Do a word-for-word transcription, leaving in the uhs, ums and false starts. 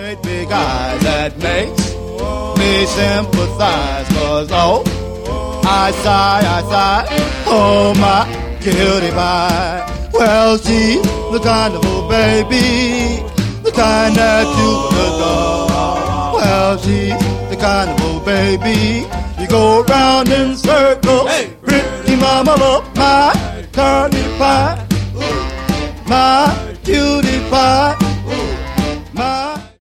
great big eyes that makes me sympathize. Cause oh, I sigh, I sigh, oh my cutie pie. Well, she's the kind of old baby, the kind that you would adore. Well, she's the kind of old baby you go around in circles. Hey, pretty mama, love my cutie pie, my cutie pie.